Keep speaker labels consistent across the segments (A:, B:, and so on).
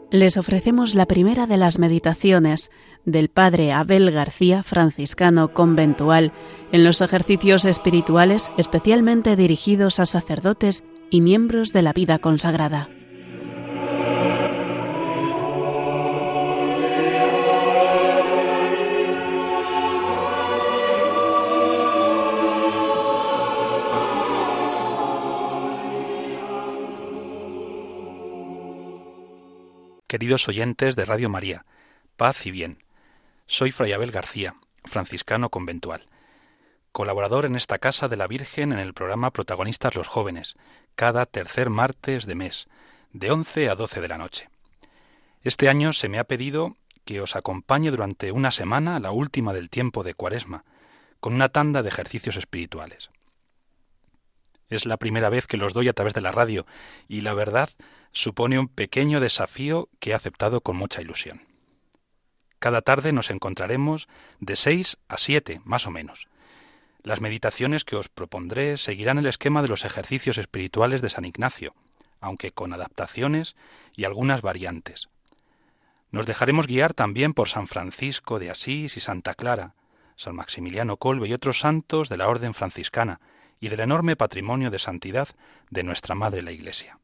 A: Les ofrecemos la primera de las meditaciones del padre Abel García, franciscano conventual, en los ejercicios espirituales especialmente dirigidos a sacerdotes y miembros de la vida consagrada.
B: Queridos oyentes de Radio María, paz y bien. Soy Fray Abel García, franciscano conventual, colaborador en esta Casa de la Virgen en el programa Protagonistas los Jóvenes, cada tercer martes de mes, de 11 a 12 de la noche. Este año se me ha pedido que os acompañe durante una semana, la última del tiempo de Cuaresma, con una tanda de ejercicios espirituales. Es la primera vez que los doy a través de la radio y la verdad supone un pequeño desafío que he aceptado con mucha ilusión. Cada tarde nos encontraremos de 6 a 7, más o menos. Las meditaciones que os propondré seguirán el esquema de los ejercicios espirituales de San Ignacio, aunque con adaptaciones y algunas variantes. Nos dejaremos guiar también por San Francisco de Asís y Santa Clara, San Maximiliano Kolbe y otros santos de la Orden franciscana y del enorme patrimonio de santidad de nuestra Madre la Iglesia.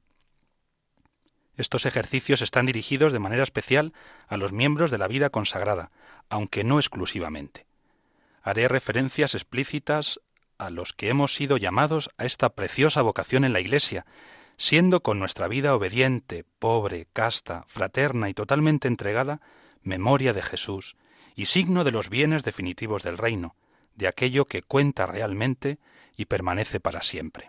B: Estos ejercicios están dirigidos de manera especial a los miembros de la vida consagrada, aunque no exclusivamente. Haré referencias explícitas a los que hemos sido llamados a esta preciosa vocación en la Iglesia, siendo con nuestra vida obediente, pobre, casta, fraterna y totalmente entregada, memoria de Jesús y signo de los bienes definitivos del reino, de aquello que cuenta realmente y permanece para siempre.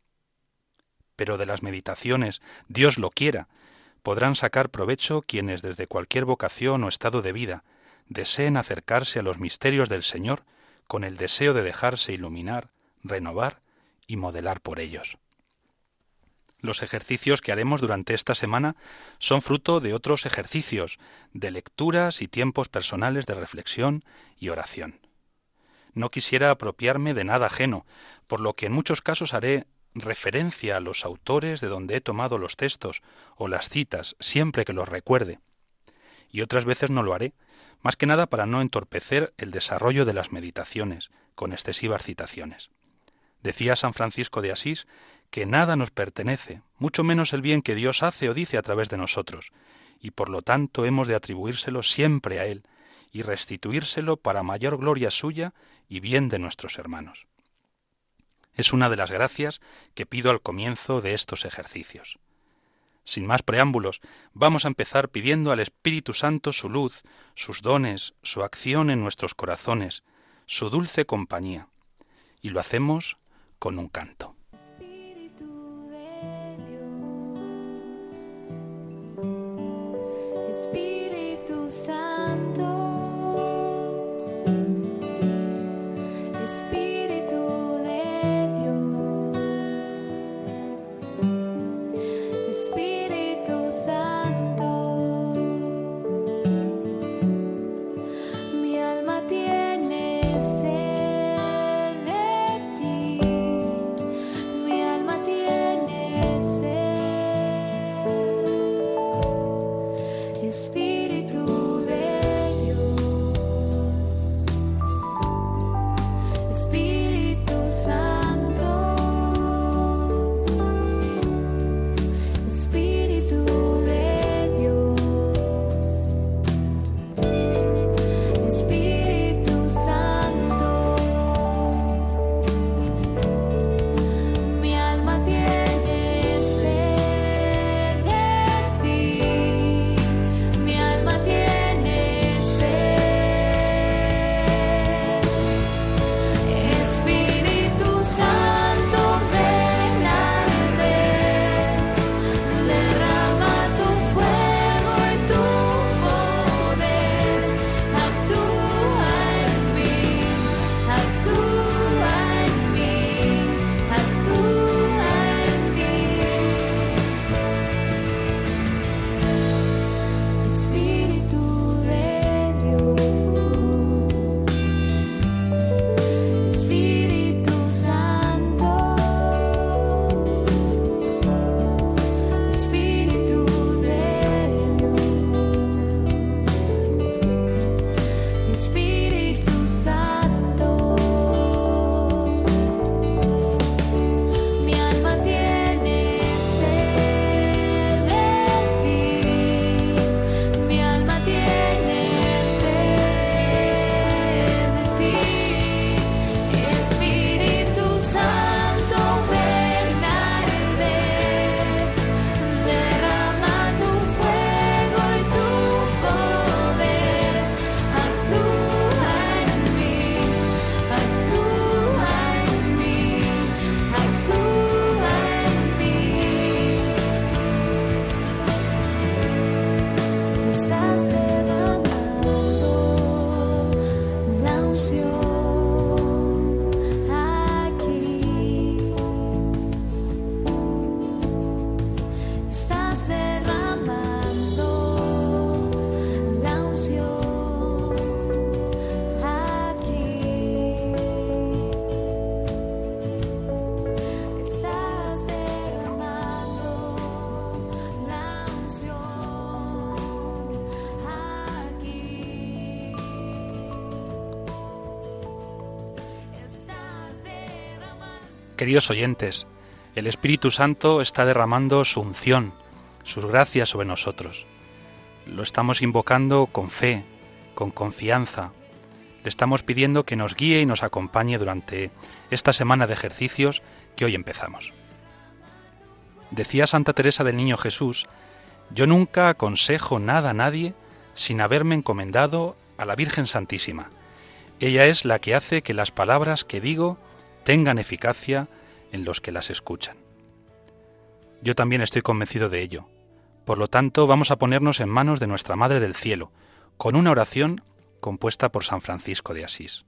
B: Pero de las meditaciones, Dios lo quiera, podrán sacar provecho quienes desde cualquier vocación o estado de vida deseen acercarse a los misterios del Señor con el deseo de dejarse iluminar, renovar y modelar por ellos. Los ejercicios que haremos durante esta semana son fruto de otros ejercicios, de lecturas y tiempos personales de reflexión y oración. No quisiera apropiarme de nada ajeno, por lo que en muchos casos haré referencia a los autores de donde he tomado los textos o las citas siempre que los recuerde. Y otras veces no lo haré, más que nada para no entorpecer el desarrollo de las meditaciones con excesivas citaciones. Decía San Francisco de Asís que nada nos pertenece, mucho menos el bien que Dios hace o dice a través de nosotros, y por lo tanto hemos de atribuírselo siempre a Él y restituírselo para mayor gloria suya y bien de nuestros hermanos. Es una de las gracias que pido al comienzo de estos ejercicios. Sin más preámbulos, vamos a empezar pidiendo al Espíritu Santo su luz, sus dones, su acción en nuestros corazones, su dulce compañía. Y lo hacemos con un canto.
C: Espíritu de Dios, Espíritu Santo.
B: Queridos oyentes, el Espíritu Santo está derramando su unción, sus gracias sobre nosotros. Lo estamos invocando con fe, con confianza. Le estamos pidiendo que nos guíe y nos acompañe durante esta semana de ejercicios que hoy empezamos. Decía Santa Teresa del Niño Jesús: yo nunca aconsejo nada a nadie sin haberme encomendado a la Virgen Santísima. Ella es la que hace que las palabras que digo tengan eficacia en los que las escuchan. Yo también estoy convencido de ello. Por lo tanto, vamos a ponernos en manos de nuestra Madre del Cielo, con una oración compuesta por San Francisco de Asís.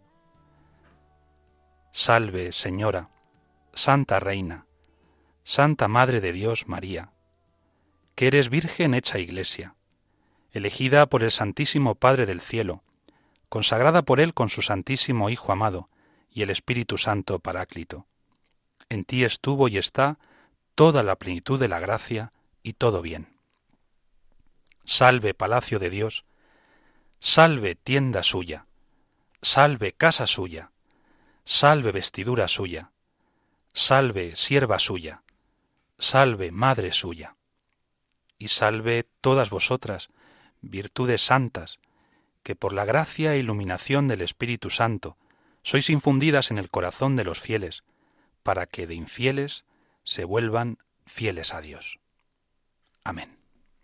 B: Salve, Señora, Santa Reina, Santa Madre de Dios María, que eres Virgen hecha Iglesia, elegida por el Santísimo Padre del Cielo, consagrada por Él con su Santísimo Hijo amado y el Espíritu Santo Paráclito. En ti estuvo y está toda la plenitud de la gracia y todo bien. Salve, palacio de Dios, salve, tienda suya, salve, casa suya, salve, vestidura suya, salve, sierva suya, salve, madre suya, y salve todas vosotras, virtudes santas, que por la gracia e iluminación del Espíritu Santo sois infundidas en el corazón de los fieles, para que de infieles se vuelvan fieles a Dios. Amén.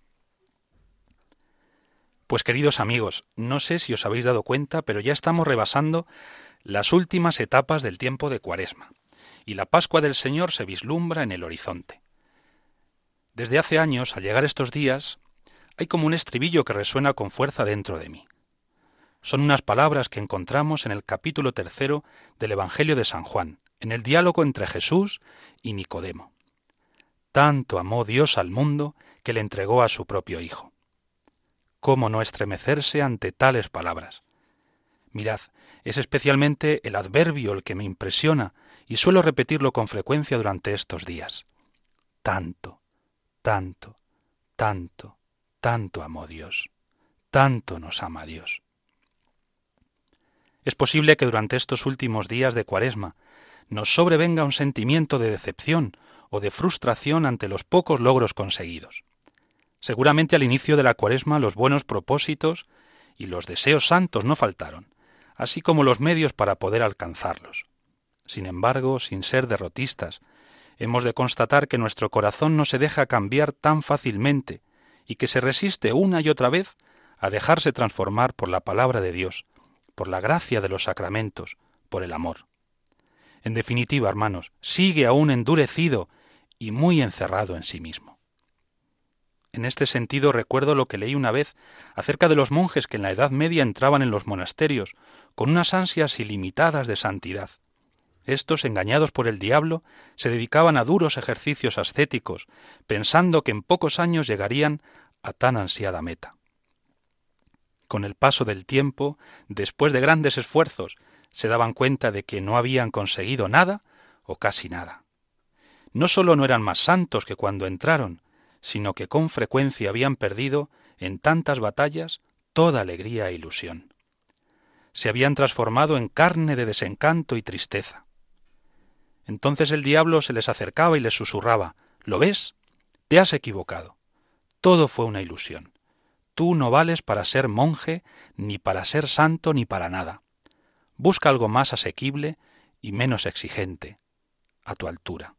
B: Pues queridos amigos, no sé si os habéis dado cuenta, pero ya estamos rebasando las últimas etapas del tiempo de Cuaresma, y la Pascua del Señor se vislumbra en el horizonte. Desde hace años, al llegar estos días, hay como un estribillo que resuena con fuerza dentro de mí. Son unas palabras que encontramos en el capítulo 3 del Evangelio de San Juan, en el diálogo entre Jesús y Nicodemo. Tanto amó Dios al mundo que le entregó a su propio Hijo. ¿Cómo no estremecerse ante tales palabras? Mirad, es especialmente el adverbio el que me impresiona y suelo repetirlo con frecuencia durante estos días. Tanto, tanto, tanto, tanto amó Dios. Tanto nos ama Dios. Es posible que durante estos últimos días de Cuaresma nos sobrevenga un sentimiento de decepción o de frustración ante los pocos logros conseguidos. Seguramente al inicio de la Cuaresma los buenos propósitos y los deseos santos no faltaron, así como los medios para poder alcanzarlos. Sin embargo, sin ser derrotistas, hemos de constatar que nuestro corazón no se deja cambiar tan fácilmente y que se resiste una y otra vez a dejarse transformar por la palabra de Dios, por la gracia de los sacramentos, por el amor. En definitiva, hermanos, sigue aún endurecido y muy encerrado en sí mismo. En este sentido recuerdo lo que leí una vez acerca de los monjes que en la Edad Media entraban en los monasterios con unas ansias ilimitadas de santidad. Estos, engañados por el diablo, se dedicaban a duros ejercicios ascéticos, pensando que en pocos años llegarían a tan ansiada meta. Con el paso del tiempo, después de grandes esfuerzos, se daban cuenta de que no habían conseguido nada o casi nada. No solo no eran más santos que cuando entraron, sino que con frecuencia habían perdido en tantas batallas toda alegría e ilusión. Se habían transformado en carne de desencanto y tristeza. Entonces el diablo se les acercaba y les susurraba: ¿lo ves? Te has equivocado. Todo fue una ilusión. Tú no vales para ser monje, ni para ser santo, ni para nada. Busca algo más asequible y menos exigente, a tu altura.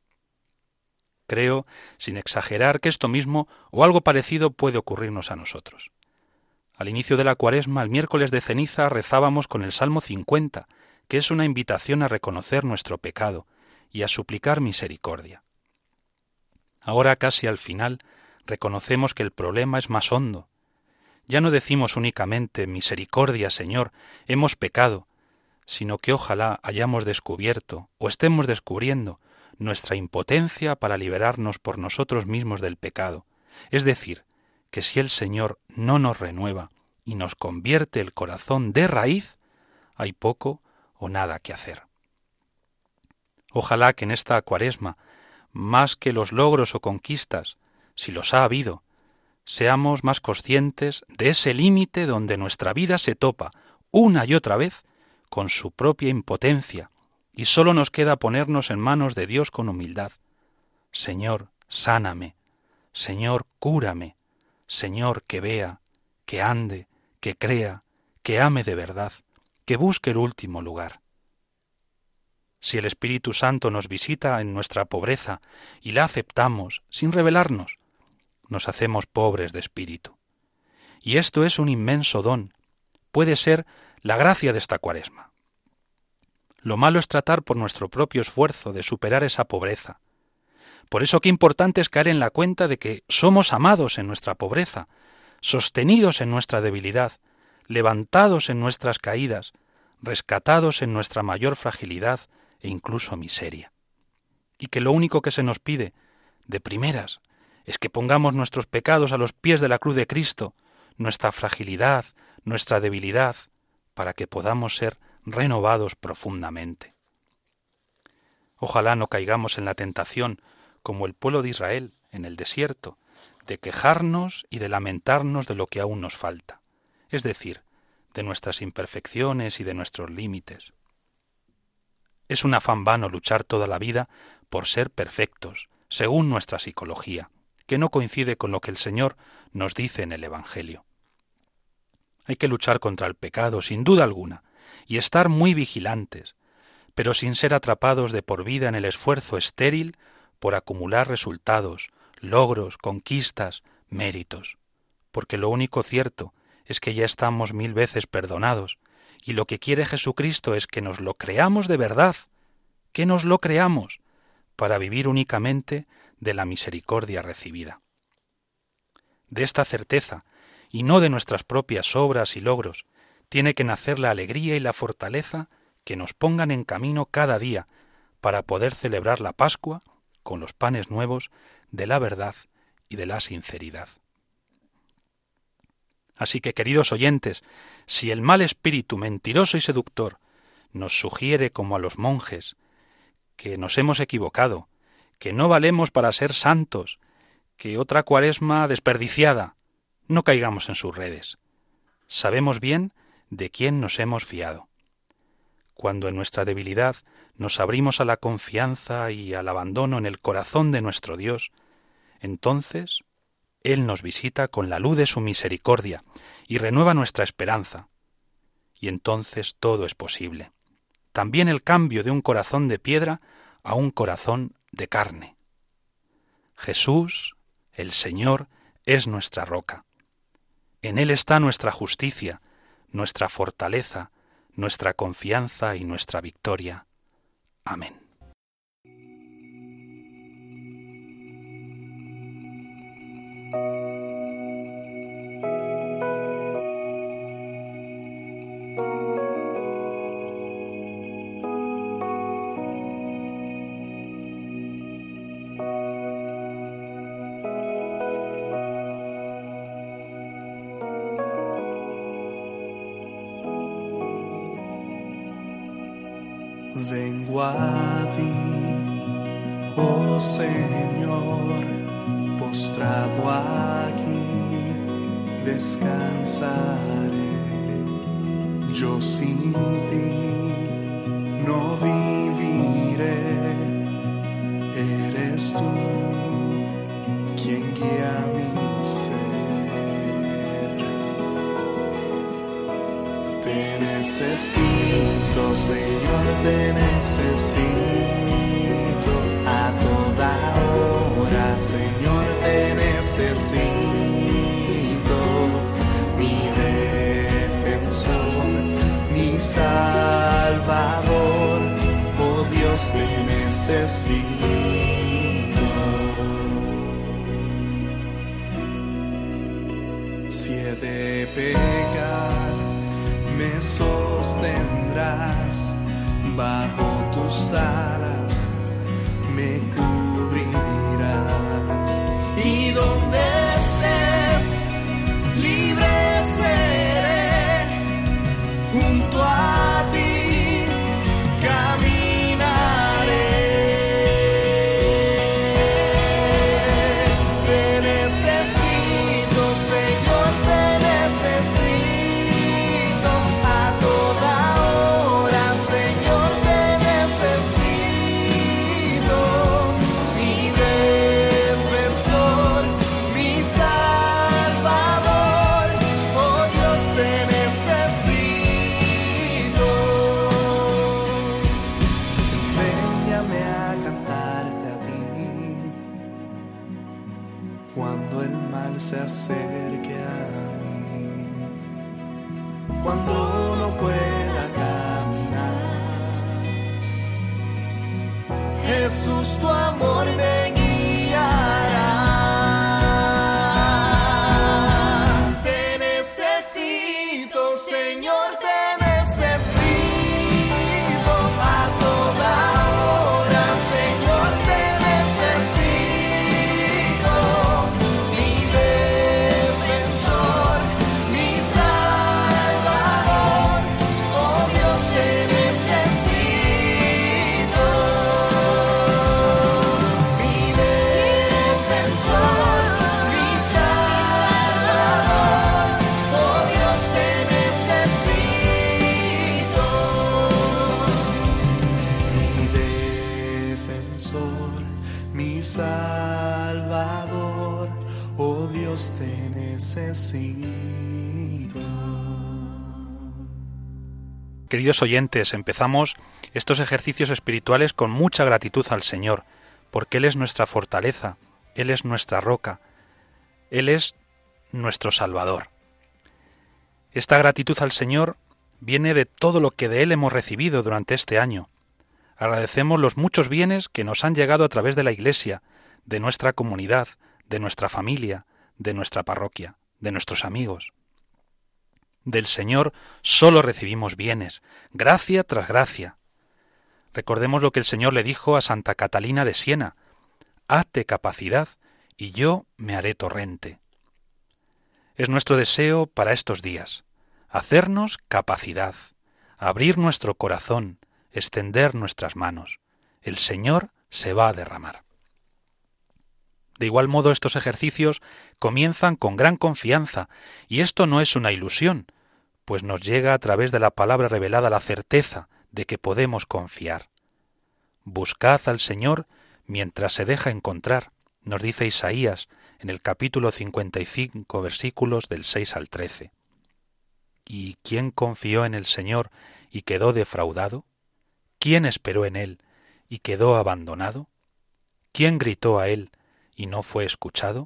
B: Creo, sin exagerar, que esto mismo o algo parecido puede ocurrirnos a nosotros. Al inicio de la Cuaresma, el miércoles de ceniza, rezábamos con el Salmo 50, que es una invitación a reconocer nuestro pecado y a suplicar misericordia. Ahora, casi al final, reconocemos que el problema es más hondo. Ya no decimos únicamente: misericordia, Señor, hemos pecado, sino que ojalá hayamos descubierto, o estemos descubriendo, nuestra impotencia para liberarnos por nosotros mismos del pecado. Es decir, que si el Señor no nos renueva y nos convierte el corazón de raíz, hay poco o nada que hacer. Ojalá que en esta Cuaresma, más que los logros o conquistas, si los ha habido, seamos más conscientes de ese límite donde nuestra vida se topa una y otra vez con su propia impotencia y solo nos queda ponernos en manos de Dios con humildad. Señor, sáname. Señor, cúrame. Señor, que vea, que ande, que crea, que ame de verdad, que busque el último lugar. Si el Espíritu Santo nos visita en nuestra pobreza y la aceptamos sin rebelarnos, nos hacemos pobres de espíritu. Y esto es un inmenso don. Puede ser la gracia de esta Cuaresma. Lo malo es tratar por nuestro propio esfuerzo de superar esa pobreza. Por eso qué importante es caer en la cuenta de que somos amados en nuestra pobreza, sostenidos en nuestra debilidad, levantados en nuestras caídas, rescatados en nuestra mayor fragilidad e incluso miseria. Y que lo único que se nos pide, de primeras, es que pongamos nuestros pecados a los pies de la cruz de Cristo, nuestra fragilidad, nuestra debilidad, para que podamos ser renovados profundamente. Ojalá no caigamos en la tentación, como el pueblo de Israel en el desierto, de quejarnos y de lamentarnos de lo que aún nos falta, es decir, de nuestras imperfecciones y de nuestros límites. Es un afán vano luchar toda la vida por ser perfectos, según nuestra psicología, que no coincide con lo que el Señor nos dice en el Evangelio. Hay que luchar contra el pecado, sin duda alguna, y estar muy vigilantes, pero sin ser atrapados de por vida en el esfuerzo estéril por acumular resultados, logros, conquistas, méritos, porque lo único cierto es que ya estamos 1000 veces perdonados, y lo que quiere Jesucristo es que nos lo creamos de verdad, que nos lo creamos, para vivir únicamente de la misericordia recibida. De esta certeza, y no de nuestras propias obras y logros, tiene que nacer la alegría y la fortaleza que nos pongan en camino cada día para poder celebrar la Pascua con los panes nuevos de la verdad y de la sinceridad. Así que, queridos oyentes, si el mal espíritu mentiroso y seductor nos sugiere, como a los monjes, que nos hemos equivocado, que no valemos para ser santos, que otra Cuaresma desperdiciada, no caigamos en sus redes. Sabemos bien de quién nos hemos fiado. Cuando en nuestra debilidad nos abrimos a la confianza y al abandono en el corazón de nuestro Dios, entonces Él nos visita con la luz de su misericordia y renueva nuestra esperanza. Y entonces todo es posible. También el cambio de un corazón de piedra a un corazón de carne. Jesús, el Señor, es nuestra roca. En Él está nuestra justicia, nuestra fortaleza, nuestra confianza y nuestra victoria. Amén.
D: Vengo a ti, oh Señor, postrado aquí, descansaré. Yo sin ti no viviré, eres tú quien guía mi ser. Te necesito, Señor, te necesito a toda hora, Señor, te necesito, mi defensor, mi salvador, oh Dios, te necesito. Si he de pecar, me sostendrás, bajo tus alas me cubrirás, y donde estés libre seré, junto a ti caminaré. Te necesito, Señor, te necesito a toda hora, Señor, te necesito. se acerque a mí. Cuando no pueda caminar, Jesús, tu amor me guiará. Te necesito, Señor, te necesito a toda hora, Señor, te necesito, mi defensor, mi salvador, oh Dios, te necesito, mi defensor, mi salvador, oh Dios, te necesito, mi defensor, mi salvador, oh Dios, te necesito.
B: Queridos oyentes, empezamos estos ejercicios espirituales con mucha gratitud al Señor, porque Él es nuestra fortaleza, Él es nuestra roca, Él es nuestro Salvador. Esta gratitud al Señor viene de todo lo que de Él hemos recibido durante este año. Agradecemos los muchos bienes que nos han llegado a través de la Iglesia, de nuestra comunidad, de nuestra familia, de nuestra parroquia, de nuestros amigos. Del Señor solo recibimos bienes, gracia tras gracia. Recordemos lo que el Señor le dijo a Santa Catalina de Siena: hazte capacidad y yo me haré torrente. Es nuestro deseo para estos días, hacernos capacidad, abrir nuestro corazón, extender nuestras manos. El Señor se va a derramar. De igual modo, estos ejercicios comienzan con gran confianza, y esto no es una ilusión, pues nos llega a través de la palabra revelada la certeza de que podemos confiar. Buscad al Señor mientras se deja encontrar, nos dice Isaías en el capítulo 55, versículos del 6 al 13. ¿Y quién confió en el Señor y quedó defraudado? ¿Quién esperó en Él y quedó abandonado? ¿Quién gritó a Él y no fue escuchado?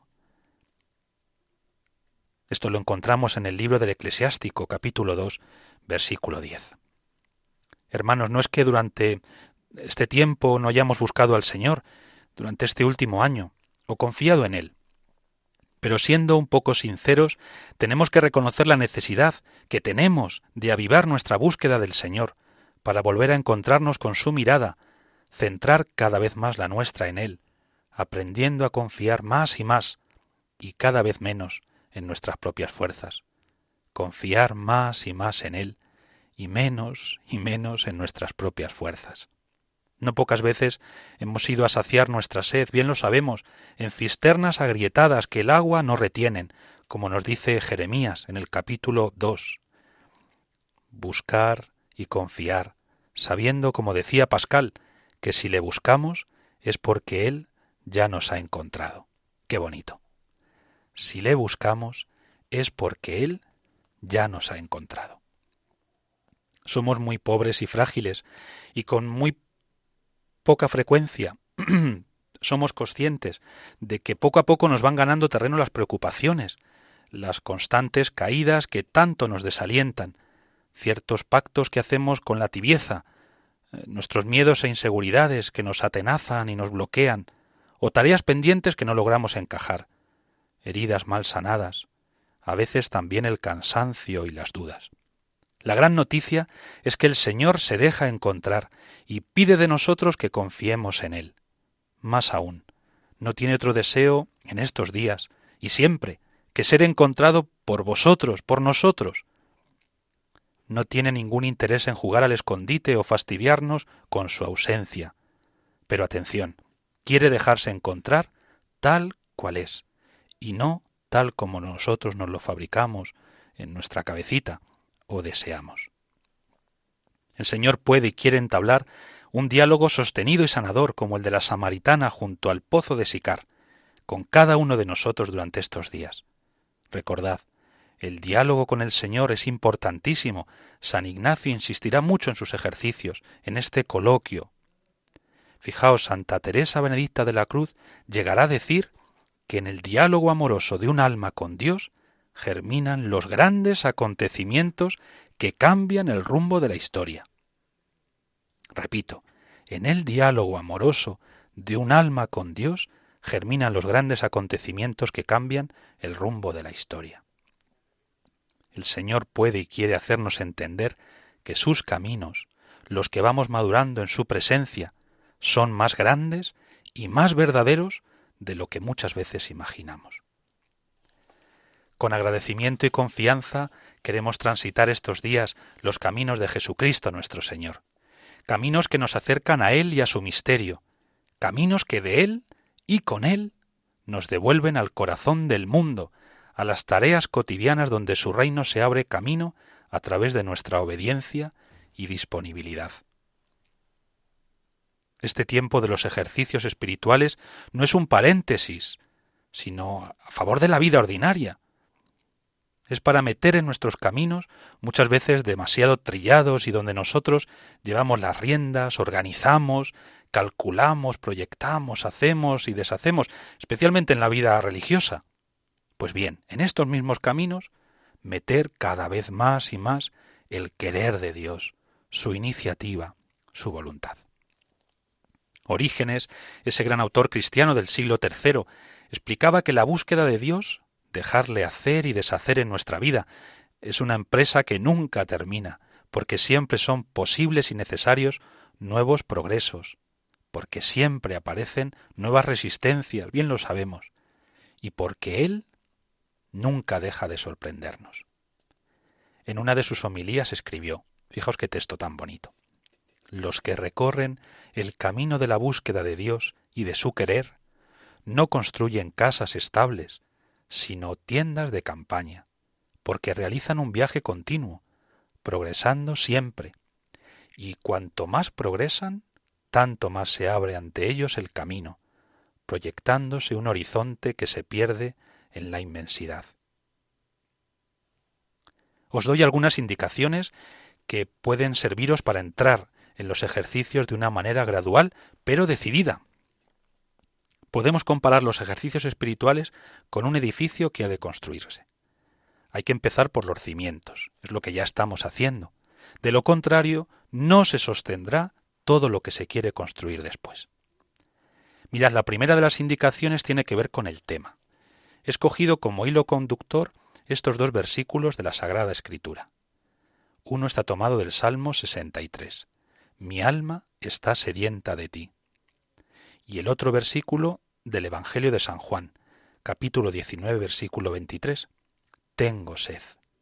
B: Esto lo encontramos en el libro del Eclesiástico, capítulo 2, versículo 10. Hermanos, no es que durante este tiempo no hayamos buscado al Señor, durante este último año, o confiado en Él. Pero siendo un poco sinceros, tenemos que reconocer la necesidad que tenemos de avivar nuestra búsqueda del Señor, para volver a encontrarnos con su mirada, centrar cada vez más la nuestra en Él, aprendiendo a confiar más y más, y cada vez menos en nuestras propias fuerzas. Confiar más y más en Él, y menos en nuestras propias fuerzas. No pocas veces hemos ido a saciar nuestra sed, bien lo sabemos, en cisternas agrietadas que el agua no retienen, como nos dice Jeremías en el capítulo 2. Buscar y confiar, sabiendo, como decía Pascal, que si le buscamos es porque Él ya nos ha encontrado. ¡Qué bonito! Si le buscamos es porque Él ya nos ha encontrado. Somos muy pobres y frágiles, y con muy poca frecuencia somos conscientes de que poco a poco nos van ganando terreno las preocupaciones, las constantes caídas que tanto nos desalientan, ciertos pactos que hacemos con la tibieza, nuestros miedos e inseguridades que nos atenazan y nos bloquean, o tareas pendientes que no logramos encajar, heridas mal sanadas, a veces también el cansancio y las dudas. La gran noticia es que el Señor se deja encontrar y pide de nosotros que confiemos en Él. Más aún, no tiene otro deseo en estos días y siempre que ser encontrado por vosotros, por nosotros. No tiene ningún interés en jugar al escondite o fastidiarnos con su ausencia. Pero atención, quiere dejarse encontrar tal cual es, y no tal como nosotros nos lo fabricamos en nuestra cabecita o deseamos. El Señor puede y quiere entablar un diálogo sostenido y sanador como el de la samaritana junto al pozo de Sicar, con cada uno de nosotros durante estos días. Recordad, el diálogo con el Señor es importantísimo. San Ignacio insistirá mucho en sus ejercicios, en este coloquio. Fijaos, Santa Teresa Benedicta de la Cruz llegará a decir que en el diálogo amoroso de un alma con Dios germinan los grandes acontecimientos que cambian el rumbo de la historia. Repito, en el diálogo amoroso de un alma con Dios germinan los grandes acontecimientos que cambian el rumbo de la historia. El Señor puede y quiere hacernos entender que sus caminos, los que vamos madurando en su presencia, son más grandes y más verdaderos de lo que muchas veces imaginamos. Con agradecimiento y confianza queremos transitar estos días los caminos de Jesucristo nuestro Señor, caminos que nos acercan a Él y a su misterio, caminos que de Él y con Él nos devuelven al corazón del mundo, a las tareas cotidianas donde su reino se abre camino a través de nuestra obediencia y disponibilidad. Este tiempo de los ejercicios espirituales no es un paréntesis, sino a favor de la vida ordinaria. Es para meter en nuestros caminos, muchas veces demasiado trillados y donde nosotros llevamos las riendas, organizamos, calculamos, proyectamos, hacemos y deshacemos, especialmente en la vida religiosa. Pues bien, en estos mismos caminos, meter cada vez más y más el querer de Dios, su iniciativa, su voluntad. Orígenes, ese gran autor cristiano del siglo III, explicaba que la búsqueda de Dios, dejarle hacer y deshacer en nuestra vida, es una empresa que nunca termina, porque siempre son posibles y necesarios nuevos progresos, porque siempre aparecen nuevas resistencias, bien lo sabemos, y porque Él nunca deja de sorprendernos. En una de sus homilías escribió, fijaos qué texto tan bonito: los que recorren el camino de la búsqueda de Dios y de su querer no construyen casas estables, sino tiendas de campaña, porque realizan un viaje continuo, progresando siempre, y cuanto más progresan, tanto más se abre ante ellos el camino, proyectándose un horizonte que se pierde en la inmensidad. Os doy algunas indicaciones que pueden serviros para entrar en los ejercicios de una manera gradual, pero decidida. Podemos comparar los ejercicios espirituales con un edificio que ha de construirse. Hay que empezar por los cimientos, es lo que ya estamos haciendo. De lo contrario, no se sostendrá todo lo que se quiere construir después. Mirad, la primera de las indicaciones tiene que ver con el tema. He escogido como hilo conductor estos dos versículos de la Sagrada Escritura. Uno está tomado del Salmo 63. Mi alma está sedienta de ti. Y el otro versículo del Evangelio de San Juan, capítulo 19, versículo 23. Tengo sed.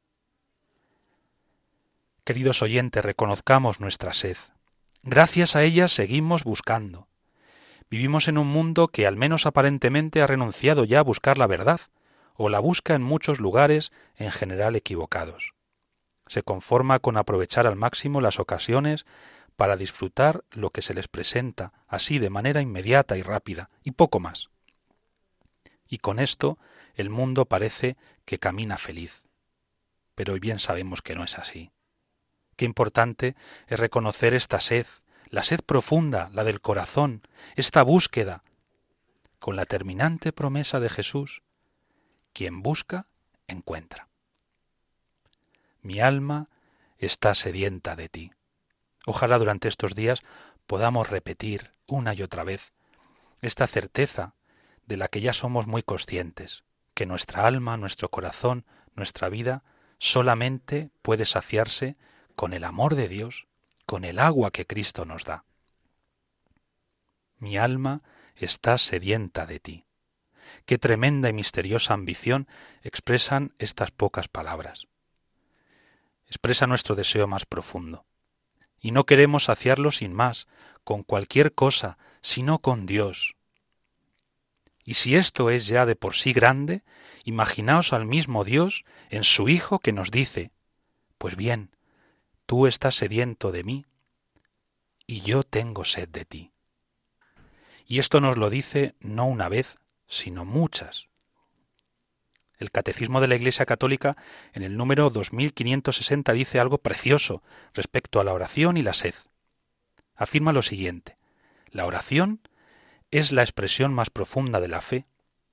B: Queridos oyentes, reconozcamos nuestra sed. Gracias a ella seguimos buscando. Vivimos en un mundo que al menos aparentemente ha renunciado ya a buscar la verdad, o la busca en muchos lugares en general equivocados. Se conforma con aprovechar al máximo las ocasiones para disfrutar lo que se les presenta, así de manera inmediata y rápida, y poco más. Y con esto el mundo parece que camina feliz. Pero bien sabemos que no es así. Qué importante es reconocer esta sed, la sed profunda, la del corazón, esta búsqueda, con la terminante promesa de Jesús: quien busca, encuentra. Mi alma está sedienta de ti. Ojalá durante estos días podamos repetir una y otra vez esta certeza de la que ya somos muy conscientes, que nuestra alma, nuestro corazón, nuestra vida solamente puede saciarse con el amor de Dios, con el agua que Cristo nos da. Mi alma está sedienta de ti. Qué tremenda y misteriosa ambición expresan estas pocas palabras. Expresa nuestro deseo más profundo. Y no queremos saciarlo sin más, con cualquier cosa, sino con Dios. Y si esto es ya de por sí grande, imaginaos al mismo Dios en su Hijo que nos dice: pues bien, tú estás sediento de mí, y yo tengo sed de ti. Y esto nos lo dice no una vez, sino muchas. El Catecismo de la Iglesia Católica, en el número 2560, dice algo precioso respecto a la oración y la sed. Afirma lo siguiente: la oración es la expresión más profunda de la fe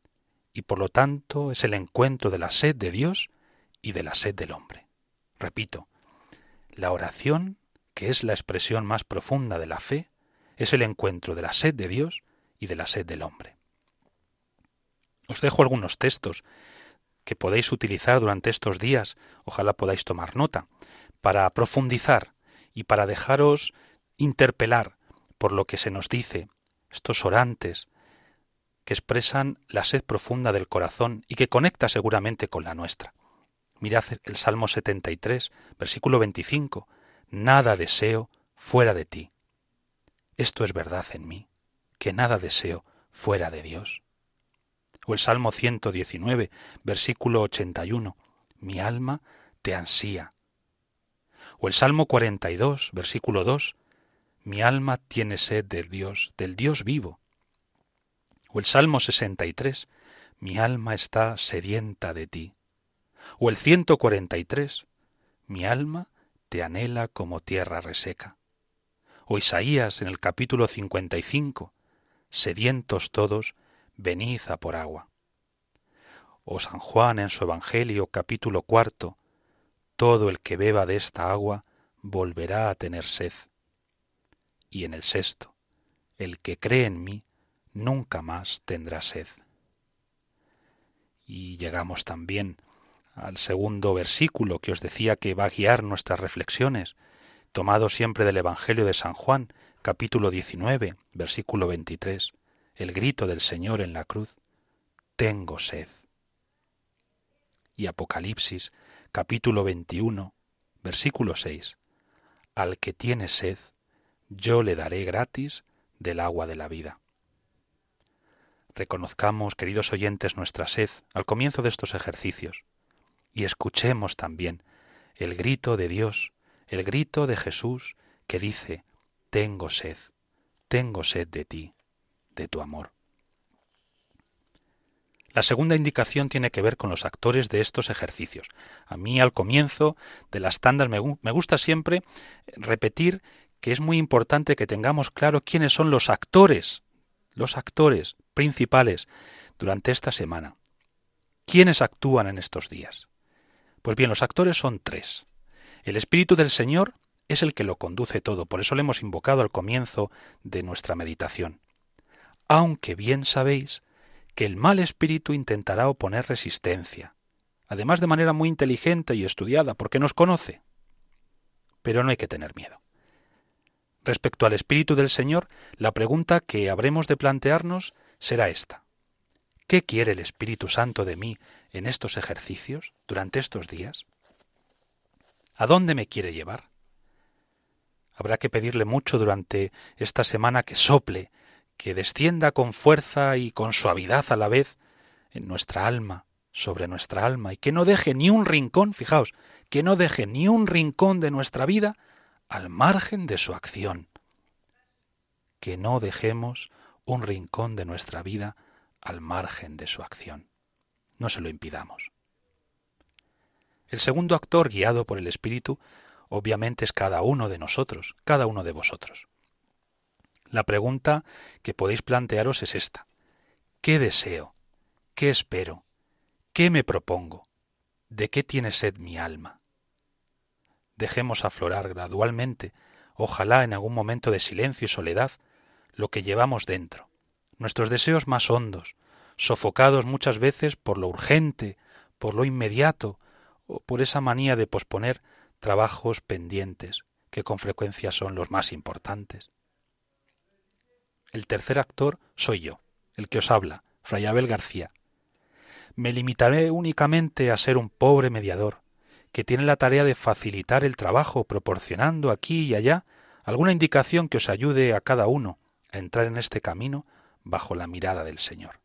B: y por lo tanto es el encuentro de la sed de Dios y de la sed del hombre. Repito, la oración, que es la expresión más profunda de la fe, es el encuentro de la sed de Dios y de la sed del hombre. Os dejo algunos textos que podéis utilizar durante estos días, ojalá podáis tomar nota, para profundizar y para dejaros interpelar por lo que se nos dice, estos orantes que expresan la sed profunda del corazón y que conecta seguramente con la nuestra. Mirad el Salmo 73, versículo 25, nada deseo fuera de ti. Esto es verdad en mí, que nada deseo fuera de Dios. O el Salmo 119, versículo 81, mi alma te ansía. O el Salmo 42, versículo 2, mi alma tiene sed del Dios vivo. O el Salmo 63, mi alma está sedienta de ti. O el 143, mi alma te anhela como tierra reseca. O Isaías en el capítulo 55, sedientos todos, venid a por agua. O San Juan en su Evangelio capítulo 4, todo el que beba de esta agua volverá a tener sed. Y en el 6, el que cree en mí nunca más tendrá sed. Y llegamos también al segundo versículo que os decía que va a guiar nuestras reflexiones, tomado siempre del Evangelio de San Juan, capítulo 19, versículo 23, el grito del Señor en la cruz, tengo sed. Y Apocalipsis, capítulo 21, versículo 6, al que tiene sed, yo le daré gratis del agua de la vida. Reconozcamos, queridos oyentes, nuestra sed al comienzo de estos ejercicios y escuchemos también el grito de Dios, el grito de Jesús que dice, tengo sed de ti, de tu amor. La segunda indicación tiene que ver con los actores de estos ejercicios. A mí al comienzo de las tandas me gusta siempre repetir que es muy importante que tengamos claro quiénes son los actores principales durante esta semana. ¿Quiénes actúan en estos días? Pues bien, los actores son tres. El Espíritu del Señor es el que lo conduce todo, por eso lo hemos invocado al comienzo de nuestra meditación. Aunque bien sabéis que el mal espíritu intentará oponer resistencia, además de manera muy inteligente y estudiada, porque nos conoce. Pero no hay que tener miedo. Respecto al Espíritu del Señor, la pregunta que habremos de plantearnos será esta. ¿Qué quiere el Espíritu Santo de mí en estos ejercicios, durante estos días? ¿A dónde me quiere llevar? Habrá que pedirle mucho durante esta semana que sople, que descienda con fuerza y con suavidad a la vez en nuestra alma, sobre nuestra alma, y que no deje ni un rincón, fijaos, que no deje ni un rincón de nuestra vida al margen de su acción. Que no dejemos un rincón de nuestra vida al margen de su acción. No se lo impidamos. El segundo actor guiado por el Espíritu, obviamente es cada uno de nosotros, cada uno de vosotros. La pregunta que podéis plantearos es esta. ¿Qué deseo? ¿Qué espero? ¿Qué me propongo? ¿De qué tiene sed mi alma? Dejemos aflorar gradualmente, ojalá en algún momento de silencio y soledad, lo que llevamos dentro, nuestros deseos más hondos, sofocados muchas veces por lo urgente, por lo inmediato, o por esa manía de posponer trabajos pendientes, que con frecuencia son los más importantes. El tercer actor soy yo, el que os habla, Fray Abel García. Me limitaré únicamente a ser un pobre mediador, que tiene la tarea de facilitar el trabajo, proporcionando aquí y allá alguna indicación que os ayude a cada uno a entrar en este camino bajo la mirada del Señor.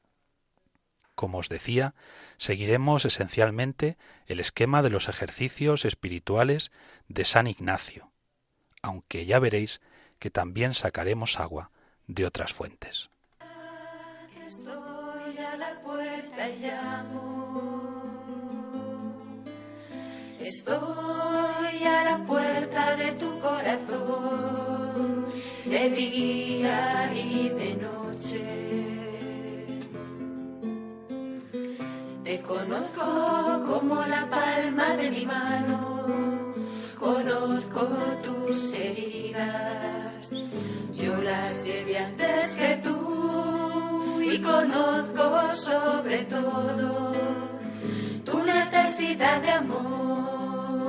B: Como os decía, seguiremos esencialmente el esquema de los ejercicios espirituales de San Ignacio, aunque ya veréis que también sacaremos agua de otras fuentes.
C: Estoy a la puerta y llamo. Estoy a la puerta de tu corazón, de día y de noche. conozco como la palma de mi mano, conozco tus heridas, yo las llevé antes que tú y conozco sobre todo tu necesidad de amor.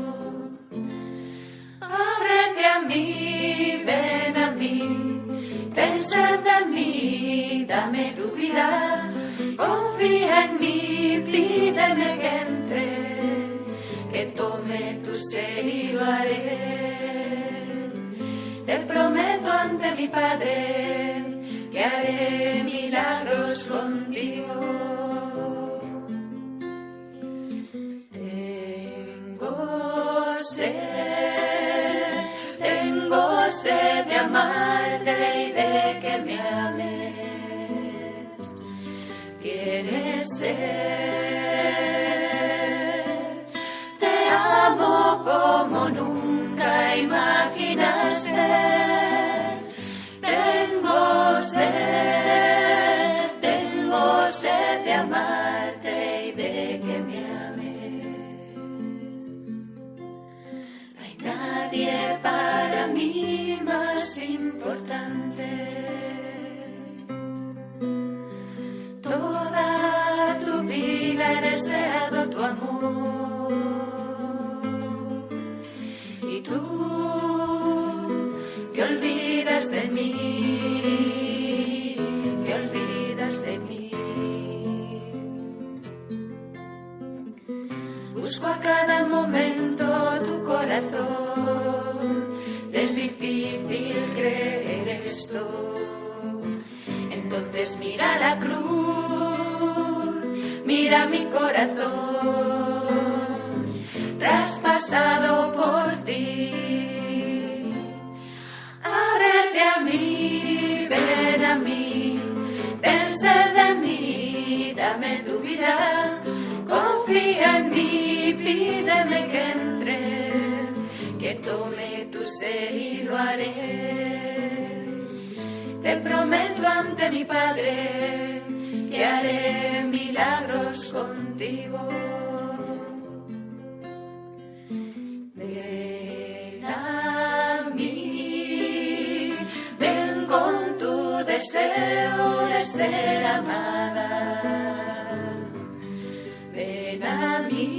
C: Ábrete a mí, ven a mí, ten sed de mí, dame tu vida, confía en mí, pídeme que entre, que tome tu ser y lo haré. Te prometo ante mi Padre que haré milagros contigo. Tengo sed de amarte y de que me ames. Tienes sed, te amo como nunca imaginaste. Tengo sed de amarte y de que me ames. Nadie para mí más importante. Toda tu vida he deseado tu amor. Y tú te olvidas de mí, te olvidas de mí. Busco a cada momento tu corazón, es difícil creer esto. Entonces mira la cruz, mira mi corazón, traspasado por ti. Ábrete a mí, ven a mí, ten sed de mí, dame tu vida, confía en mí, pídeme que entre, que tome tu ser y lo haré. Te prometo ante mi Padre que haré milagros contigo. Ven a mí, ven con tu deseo de ser amada. Ven a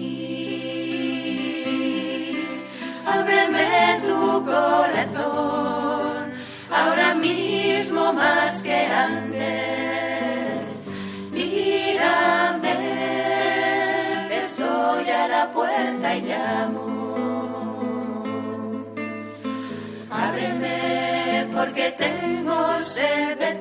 C: mí, ábreme tu corazón, ahora mismo más que antes. Mírame, que estoy a la puerta y llamo. Ábreme porque tengo sed de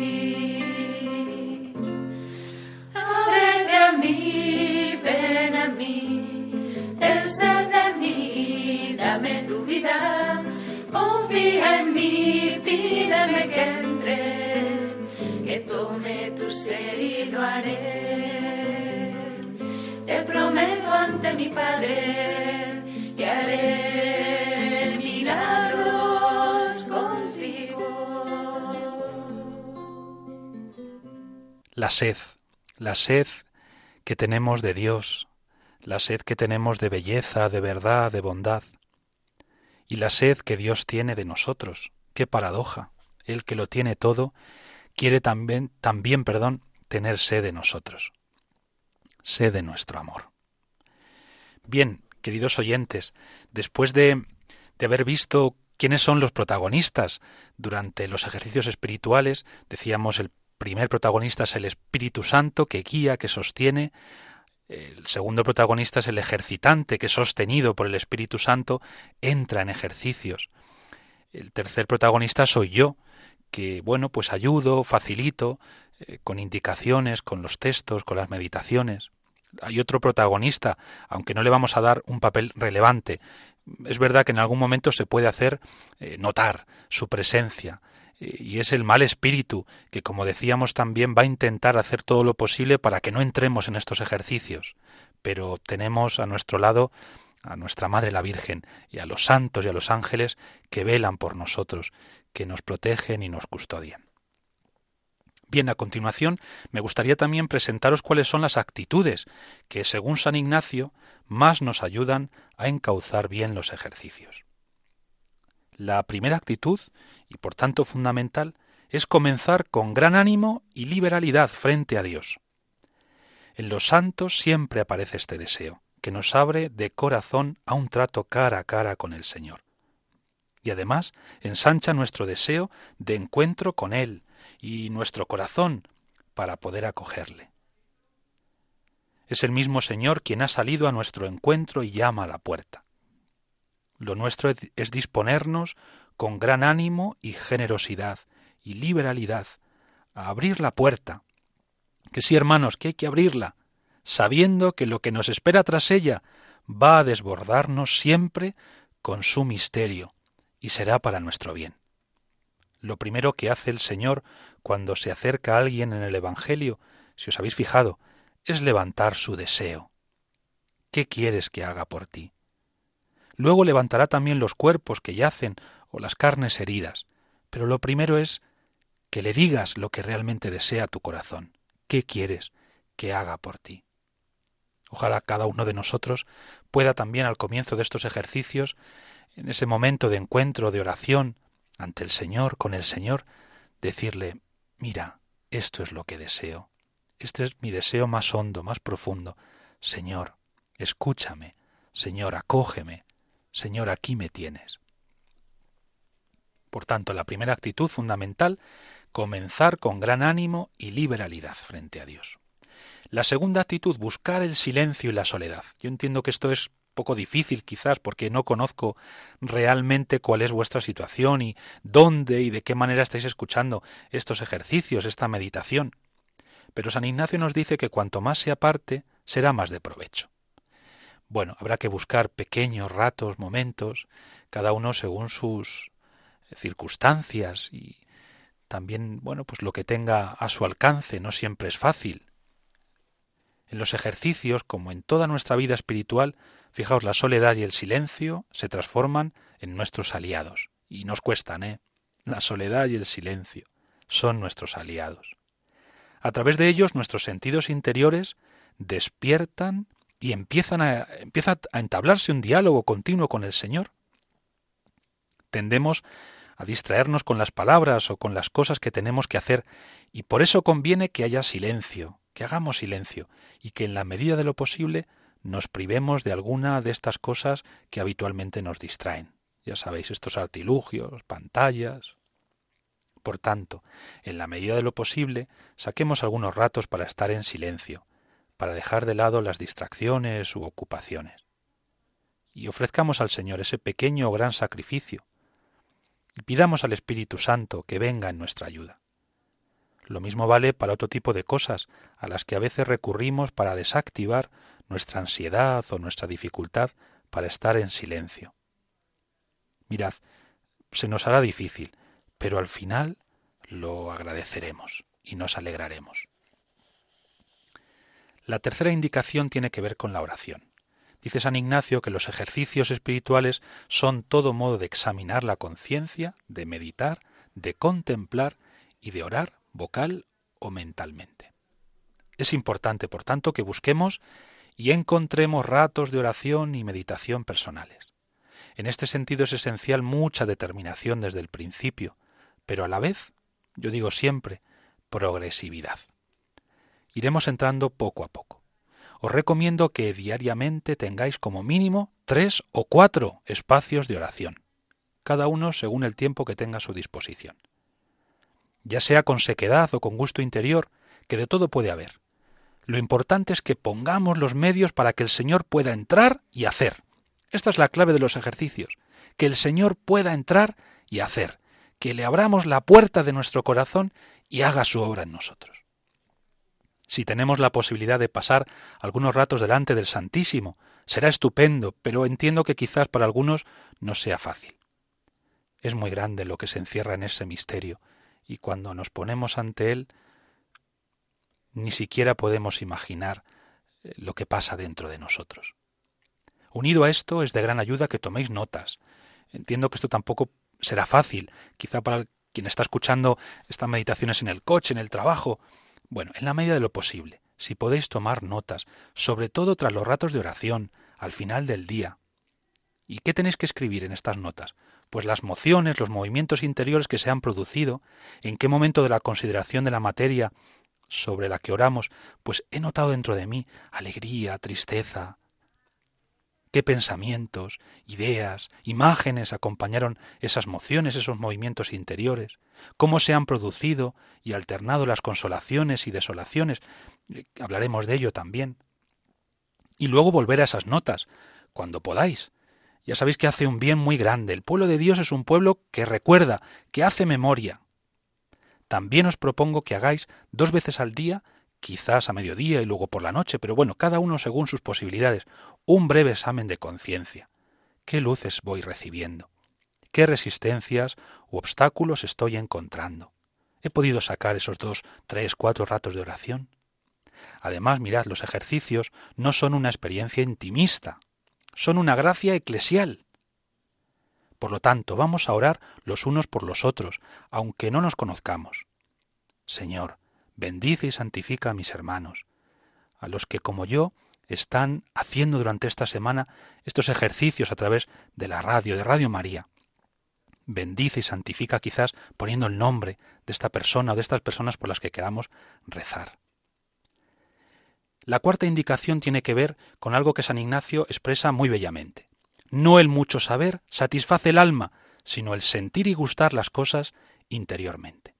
C: ti. Ábrete a mí, ven a mí, ten sed de mí, dame tu vida, confía en mí, pídeme que entre, que tome tu ser y lo haré. Te prometo ante mi Padre que haré milagros contigo.
B: La sed que tenemos de Dios, la sed que tenemos de belleza, de verdad, de bondad, y la sed que Dios tiene de nosotros. ¡Qué paradoja! Él que lo tiene todo, quiere también, tener sed de nosotros, sed de nuestro amor. Bien, queridos oyentes, después de haber visto quiénes son los protagonistas durante los ejercicios espirituales, decíamos el primer protagonista es el Espíritu Santo que guía, que sostiene. El segundo protagonista es el ejercitante que, sostenido por el Espíritu Santo, entra en ejercicios. El tercer protagonista soy yo, que, pues ayudo, facilito, con indicaciones, con los textos, con las meditaciones. Hay otro protagonista, aunque no le vamos a dar un papel relevante. Es verdad que en algún momento se puede hacer notar su presencia, y es el mal espíritu que, como decíamos también, va a intentar hacer todo lo posible para que no entremos en estos ejercicios. Pero tenemos a nuestro lado a nuestra Madre la Virgen y a los santos y a los ángeles que velan por nosotros, que nos protegen y nos custodian. Bien, a continuación me gustaría también presentaros cuáles son las actitudes que, según San Ignacio, más nos ayudan a encauzar bien los ejercicios. La primera actitud, y por tanto fundamental, es comenzar con gran ánimo y liberalidad frente a Dios. En los santos siempre aparece este deseo, que nos abre de corazón a un trato cara a cara con el Señor. Y además ensancha nuestro deseo de encuentro con Él y nuestro corazón para poder acogerle. Es el mismo Señor quien ha salido a nuestro encuentro y llama a la puerta. Lo nuestro es disponernos con gran ánimo y generosidad y liberalidad a abrir la puerta. Que sí, hermanos, que hay que abrirla, sabiendo que lo que nos espera tras ella va a desbordarnos siempre con su misterio y será para nuestro bien. Lo primero que hace el Señor cuando se acerca a alguien en el Evangelio, si os habéis fijado, es levantar su deseo. ¿Qué quieres que haga por ti? Luego levantará también los cuerpos que yacen o las carnes heridas, pero lo primero es que le digas lo que realmente desea tu corazón. ¿Qué quieres que haga por ti? Ojalá cada uno de nosotros pueda también al comienzo de estos ejercicios, en ese momento de encuentro, de oración ante el Señor, con el Señor, decirle, mira, esto es lo que deseo. Este es mi deseo más hondo, más profundo. Señor, escúchame. Señor, acógeme. Señor, aquí me tienes. Por tanto, la primera actitud fundamental, comenzar con gran ánimo y liberalidad frente a Dios. La segunda actitud, buscar el silencio y la soledad. Yo entiendo que esto es poco difícil quizás porque no conozco realmente cuál es vuestra situación y dónde y de qué manera estáis escuchando estos ejercicios, esta meditación. Pero San Ignacio nos dice que cuanto más se aparte, será más de provecho. Bueno, habrá que buscar pequeños ratos, momentos, cada uno según sus circunstancias y también, bueno, pues lo que tenga a su alcance, no siempre es fácil. En los ejercicios, como en toda nuestra vida espiritual, fijaos, la soledad y el silencio se transforman en nuestros aliados. Y nos cuestan, La soledad y el silencio son nuestros aliados. A través de ellos nuestros sentidos interiores despiertan y empieza a entablarse un diálogo continuo con el Señor. Tendemos a distraernos con las palabras o con las cosas que tenemos que hacer y por eso conviene que haya silencio, que hagamos silencio y que en la medida de lo posible nos privemos de alguna de estas cosas que habitualmente nos distraen. Ya sabéis, estos artilugios, pantallas. Por tanto, en la medida de lo posible, saquemos algunos ratos para estar en silencio, para dejar de lado las distracciones u ocupaciones. Y ofrezcamos al Señor ese pequeño o gran sacrificio, y pidamos al Espíritu Santo que venga en nuestra ayuda. Lo mismo vale para otro tipo de cosas a las que a veces recurrimos para desactivar nuestra ansiedad o nuestra dificultad para estar en silencio. Mirad, se nos hará difícil, pero al final lo agradeceremos y nos alegraremos. La tercera indicación tiene que ver con la oración. Dice San Ignacio que los ejercicios espirituales son todo modo de examinar la conciencia, de meditar, de contemplar y de orar vocal o mentalmente. Es importante, por tanto, que busquemos y encontremos ratos de oración y meditación personales. En este sentido es esencial mucha determinación desde el principio, pero a la vez, yo digo siempre, progresividad. Iremos entrando poco a poco. Os recomiendo que diariamente tengáis como mínimo 3 o 4 espacios de oración, cada uno según el tiempo que tenga a su disposición. Ya sea con sequedad o con gusto interior, que de todo puede haber. Lo importante es que pongamos los medios para que el Señor pueda entrar y hacer. Esta es la clave de los ejercicios, que el Señor pueda entrar y hacer, que le abramos la puerta de nuestro corazón y haga su obra en nosotros. Si tenemos la posibilidad de pasar algunos ratos delante del Santísimo, será estupendo, pero entiendo que quizás para algunos no sea fácil. Es muy grande lo que se encierra en ese misterio, y cuando nos ponemos ante él, ni siquiera podemos imaginar lo que pasa dentro de nosotros. Unido a esto, es de gran ayuda que toméis notas. Entiendo que esto tampoco será fácil, quizá para quien está escuchando estas meditaciones en el coche, en el trabajo. Bueno, en la medida de lo posible, si podéis tomar notas, sobre todo tras los ratos de oración, al final del día. ¿Y qué tenéis que escribir en estas notas? Pues las mociones, los movimientos interiores que se han producido, en qué momento de la consideración de la materia sobre la que oramos, pues he notado dentro de mí alegría, tristeza. ¿Qué pensamientos, ideas, imágenes acompañaron esas mociones, esos movimientos interiores? ¿Cómo se han producido y alternado las consolaciones y desolaciones? Hablaremos de ello también. Y luego volver a esas notas, cuando podáis. Ya sabéis que hace un bien muy grande. El pueblo de Dios es un pueblo que recuerda, que hace memoria. También os propongo que hagáis 2 veces al día, quizás a mediodía y luego por la noche, pero bueno, cada uno según sus posibilidades, un breve examen de conciencia. ¿Qué luces voy recibiendo? ¿Qué resistencias u obstáculos estoy encontrando? ¿He podido sacar esos 2, 3, 4 ratos de oración? Además, mirad, los ejercicios no son una experiencia intimista, son una gracia eclesial. Por lo tanto, vamos a orar los unos por los otros, aunque no nos conozcamos. Señor, bendice y santifica a mis hermanos, a los que como yo están haciendo durante esta semana estos ejercicios a través de la radio, de Radio María. Bendice y santifica, quizás poniendo el nombre de esta persona o de estas personas por las que queramos rezar. La cuarta indicación tiene que ver con algo que San Ignacio expresa muy bellamente. No el mucho saber satisface el alma, sino el sentir y gustar las cosas interiormente.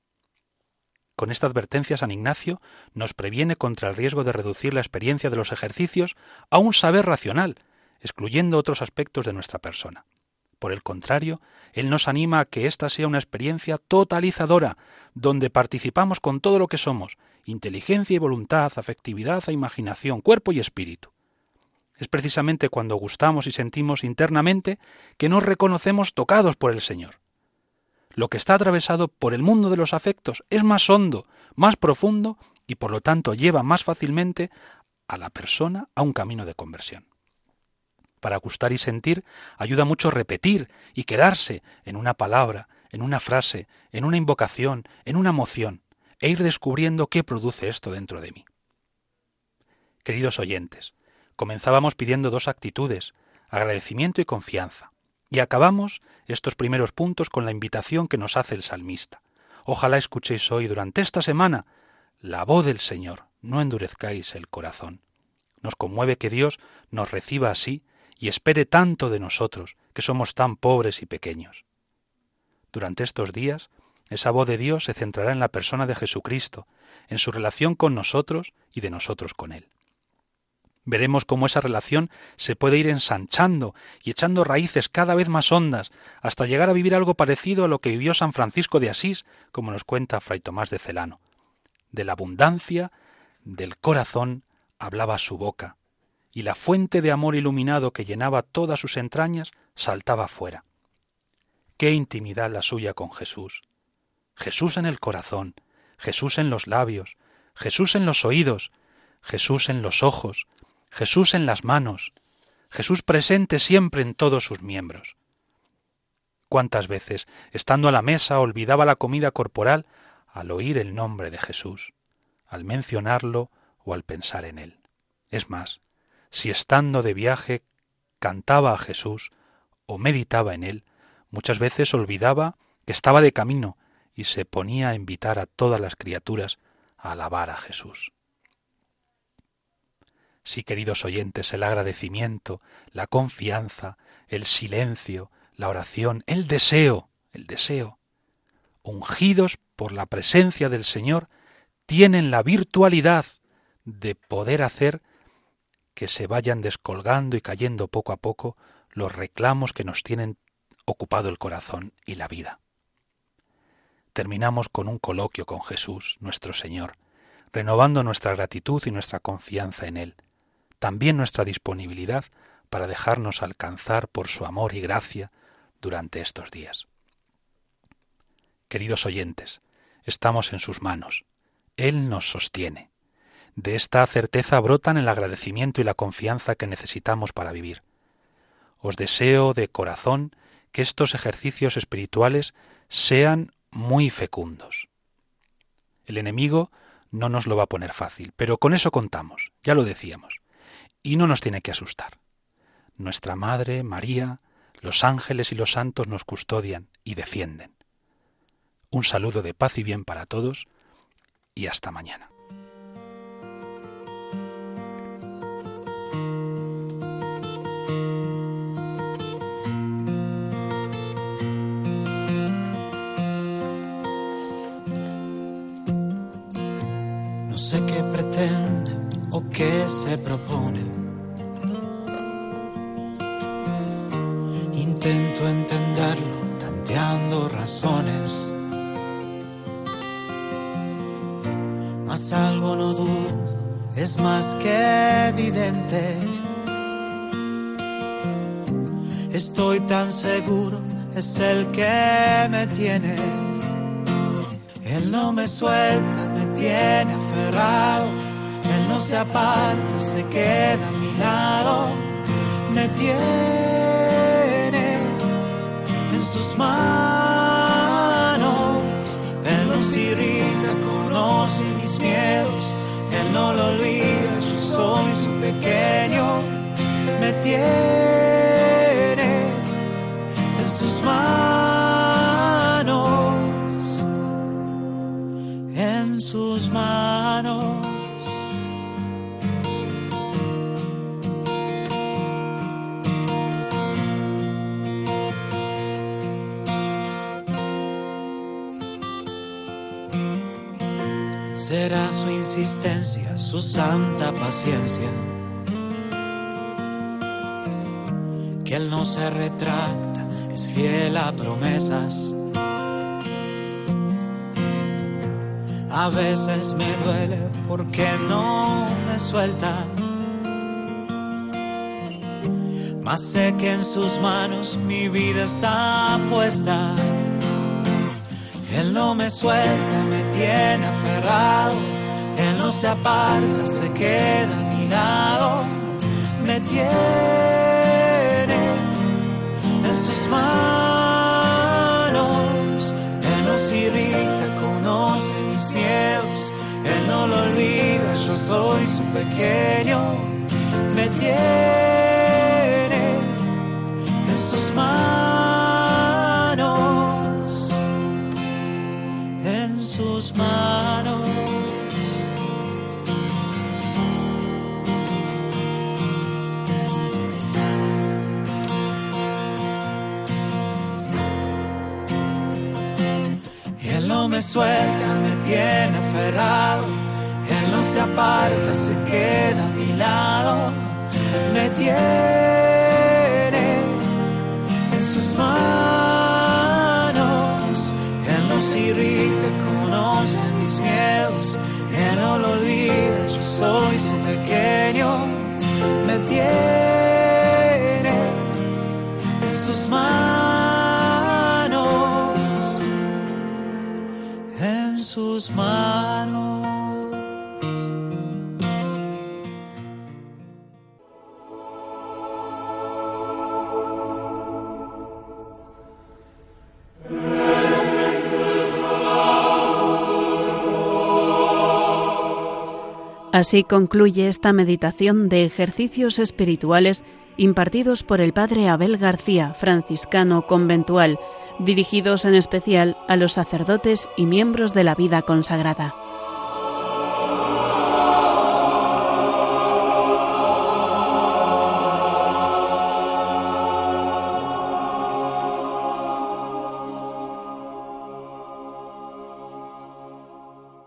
B: Con esta advertencia San Ignacio nos previene contra el riesgo de reducir la experiencia de los ejercicios a un saber racional, excluyendo otros aspectos de nuestra persona. Por el contrario, él nos anima a que ésta sea una experiencia totalizadora, donde participamos con todo lo que somos, inteligencia y voluntad, afectividad e imaginación, cuerpo y espíritu. Es precisamente cuando gustamos y sentimos internamente que nos reconocemos tocados por el Señor. Lo que está atravesado por el mundo de los afectos es más hondo, más profundo y por lo tanto lleva más fácilmente a la persona a un camino de conversión. Para gustar y sentir ayuda mucho repetir y quedarse en una palabra, en una frase, en una invocación, en una emoción, e ir descubriendo qué produce esto dentro de mí. Queridos oyentes, comenzábamos pidiendo 2 actitudes, agradecimiento y confianza, y acabamos estos primeros puntos con la invitación que nos hace el salmista. Ojalá escuchéis hoy durante esta semana la voz del Señor, no endurezcáis el corazón. Nos conmueve que Dios nos reciba así y espere tanto de nosotros, que somos tan pobres y pequeños. Durante estos días, esa voz de Dios se centrará en la persona de Jesucristo, en su relación con nosotros y de nosotros con Él. Veremos cómo esa relación se puede ir ensanchando y echando raíces cada vez más hondas, hasta llegar a vivir algo parecido a lo que vivió San Francisco de Asís, como nos cuenta Fray Tomás de Celano. De la abundancia del corazón hablaba su boca, y la fuente de amor iluminado que llenaba todas sus entrañas saltaba fuera. ¡Qué intimidad la suya con Jesús! Jesús en el corazón, Jesús en los labios, Jesús en los oídos, Jesús en los ojos, Jesús en las manos, Jesús presente siempre en todos sus miembros. ¿Cuántas veces, estando a la mesa, olvidaba la comida corporal al oír el nombre de Jesús, al mencionarlo o al pensar en él? Es más, si estando de viaje cantaba a Jesús o meditaba en él, muchas veces olvidaba que estaba de camino y se ponía a invitar a todas las criaturas a alabar a Jesús. Sí, queridos oyentes, el agradecimiento, la confianza, el silencio, la oración, el deseo, ungidos por la presencia del Señor, tienen la virtualidad de poder hacer que se vayan descolgando y cayendo poco a poco los reclamos que nos tienen ocupado el corazón y la vida. Terminamos con un coloquio con Jesús, nuestro Señor, renovando nuestra gratitud y nuestra confianza en Él, también nuestra disponibilidad para dejarnos alcanzar por su amor y gracia durante estos días. Queridos oyentes, estamos en sus manos. Él nos sostiene. De esta certeza brotan el agradecimiento y la confianza que necesitamos para vivir. Os deseo de corazón que estos ejercicios espirituales sean muy fecundos. El enemigo no nos lo va a poner fácil, pero con eso contamos, ya lo decíamos, y no nos tiene que asustar. Nuestra Madre, María, los ángeles y los santos nos custodian y defienden. Un saludo de paz y bien para todos y hasta mañana.
D: No sé qué pretende o qué se propone. Intento entenderlo, tanteando razones. Mas algo no dudo, es más que evidente. Estoy tan seguro, es el que me tiene. Él no me suelta, me tiene aferrado. Él no se aparta, se queda a mi lado. Me tiene en sus manos. Él nos irrita, conoce mis miedos. Él no lo olvida, yo soy su pequeño. Me tiene en sus manos, en sus manos. Será su insistencia, su santa paciencia, que Él no se retracta, es fiel a promesas. A veces me duele porque no me suelta, mas sé que en sus manos mi vida está puesta. Él no me suelta, me tiene aferrado. Él no se aparta, se queda a mi lado. Me tiene en sus manos. Él no se irrita, conoce mis miedos. Él no lo olvida, yo soy su pequeño. Me tiene en sus manos, en sus manos. Él no me suelta, me tiene aferrado. Él no se aparta, se queda a mi lado. Me tiene en sus manos. Él no se irrita, conoce mis miedos. Él no lo olvida, yo soy su pequeño. Me tiene en sus manos, en sus manos.
A: Así concluye esta meditación de ejercicios espirituales impartidos por el padre Abel García, franciscano conventual, dirigidos en especial a los sacerdotes y miembros de la vida consagrada.